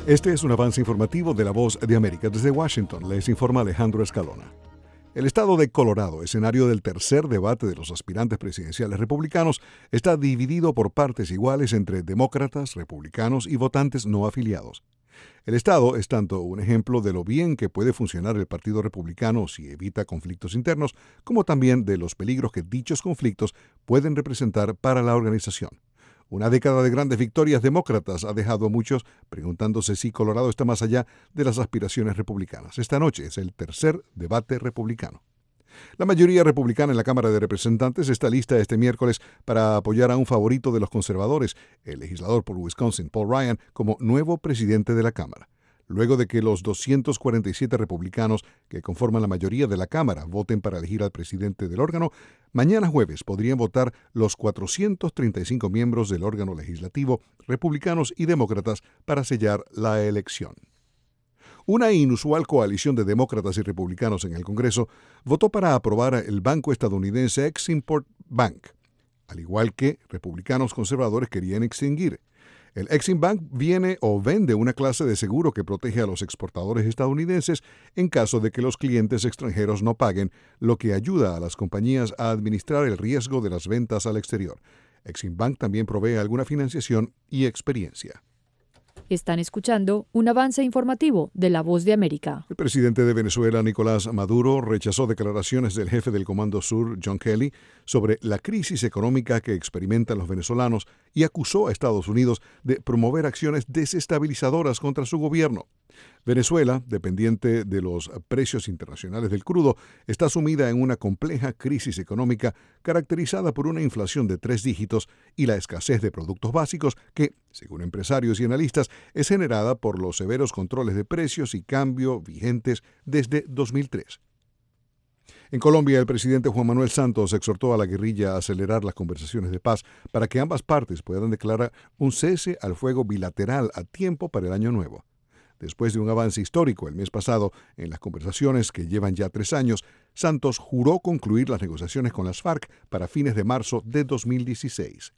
Este es un avance informativo de La Voz de América. Desde Washington les informa Alejandro Escalona. El estado de Colorado, escenario del tercer debate de los aspirantes presidenciales republicanos, está dividido por partes iguales entre demócratas, republicanos y votantes no afiliados. El estado es tanto un ejemplo de lo bien que puede funcionar el Partido Republicano si evita conflictos internos, como también de los peligros que dichos conflictos pueden representar para la organización. Una década de grandes victorias demócratas ha dejado a muchos preguntándose si Colorado está más allá de las aspiraciones republicanas. Esta noche es el tercer debate republicano. La mayoría republicana en la Cámara de Representantes está lista este miércoles para apoyar a un favorito de los conservadores, el legislador por Wisconsin, Paul Ryan, como nuevo presidente de la Cámara. Luego de que los 247 republicanos que conforman la mayoría de la Cámara voten para elegir al presidente del órgano, mañana jueves podrían votar los 435 miembros del órgano legislativo, republicanos y demócratas, para sellar la elección. Una inusual coalición de demócratas y republicanos en el Congreso votó para aprobar el banco estadounidense Ex-Import Bank, al igual que republicanos conservadores querían extinguir. El Exim Bank viene o vende una clase de seguro que protege a los exportadores estadounidenses en caso de que los clientes extranjeros no paguen, lo que ayuda a las compañías a administrar el riesgo de las ventas al exterior. Exim Bank también provee alguna financiación y experiencia. Están escuchando un avance informativo de La Voz de América. El presidente de Venezuela, Nicolás Maduro, rechazó declaraciones del jefe del Comando Sur, John Kelly, sobre la crisis económica que experimentan los venezolanos y acusó a Estados Unidos de promover acciones desestabilizadoras contra su gobierno. Venezuela, dependiente de los precios internacionales del crudo, está sumida en una compleja crisis económica caracterizada por una inflación de 3 dígitos y la escasez de productos básicos que, según empresarios y analistas, es generada por los severos controles de precios y cambio vigentes desde 2003. En Colombia, el presidente Juan Manuel Santos exhortó a la guerrilla a acelerar las conversaciones de paz para que ambas partes puedan declarar un cese al fuego bilateral a tiempo para el año nuevo. Después de un avance histórico el mes pasado en las conversaciones que llevan ya 3 años, Santos juró concluir las negociaciones con las FARC para fines de marzo de 2016.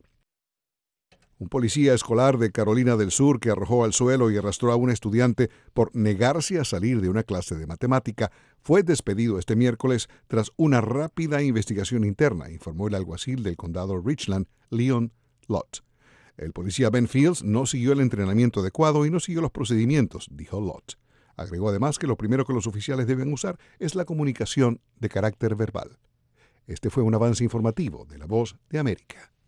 Un policía escolar de Carolina del Sur que arrojó al suelo y arrastró a un estudiante por negarse a salir de una clase de matemática fue despedido este miércoles tras una rápida investigación interna, informó el alguacil del condado Richland, Leon Lott. El policía Ben Fields no siguió el entrenamiento adecuado y no siguió los procedimientos, dijo Lott. Agregó además que lo primero que los oficiales deben usar es la comunicación de carácter verbal. Este fue un avance informativo de La Voz de América.